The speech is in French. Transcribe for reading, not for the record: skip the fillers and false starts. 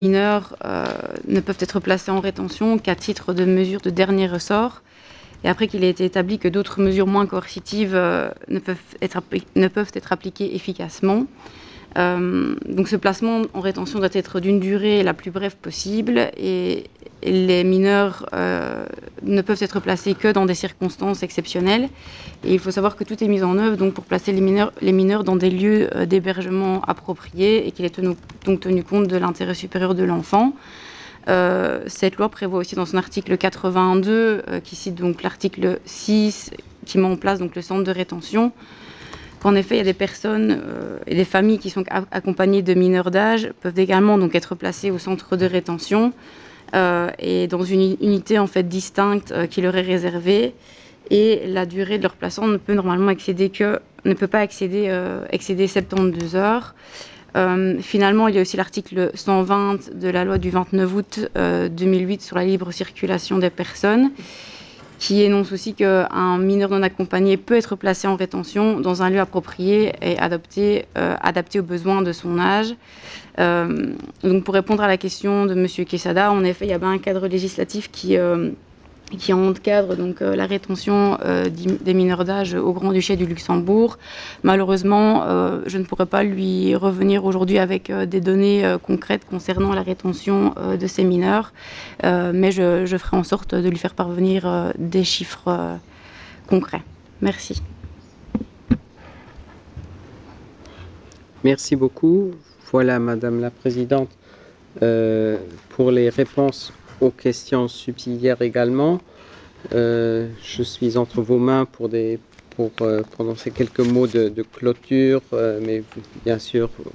mineurs ne peuvent être placés en rétention qu'à titre de mesure de dernier ressort. Et après qu'il ait été établi que d'autres mesures moins coercitives ne peuvent être appliquées efficacement. Donc ce placement en rétention doit être d'une durée la plus brève possible et les mineurs ne peuvent être placés que dans des circonstances exceptionnelles. Et il faut savoir que tout est mis en œuvre donc, pour placer les mineurs dans des lieux d'hébergement appropriés et qu'il est donc tenu compte de l'intérêt supérieur de l'enfant. Cette loi prévoit aussi dans son article 82, qui cite donc l'article 6, qui met en place donc, le centre de rétention, qu'en effet, il y a des personnes et des familles qui sont accompagnées de mineurs d'âge peuvent également donc, être placées au centre de rétention et dans une unité en fait distincte qui leur est réservée. Et la durée de leur placement ne peut normalement excéder 72 heures. Finalement, il y a aussi l'article 120 de la loi du 29 août 2008 sur la libre circulation des personnes, qui énonce aussi qu'un mineur non accompagné peut être placé en rétention dans un lieu approprié et adapté aux besoins de son âge. Donc pour répondre à la question de M. Quesada, en effet, il y a bien un cadre législatif qui encadre donc la rétention des mineurs d'âge au Grand-Duché du Luxembourg. Malheureusement, je ne pourrais pas lui revenir aujourd'hui avec des données concrètes concernant la rétention de ces mineurs, mais je ferai en sorte de lui faire parvenir des chiffres concrets. Merci. Merci beaucoup. Voilà, Madame la Présidente, pour les réponses aux questions subsidiaires également. Je suis entre vos mains pour prononcer quelques mots de clôture, mais bien sûr,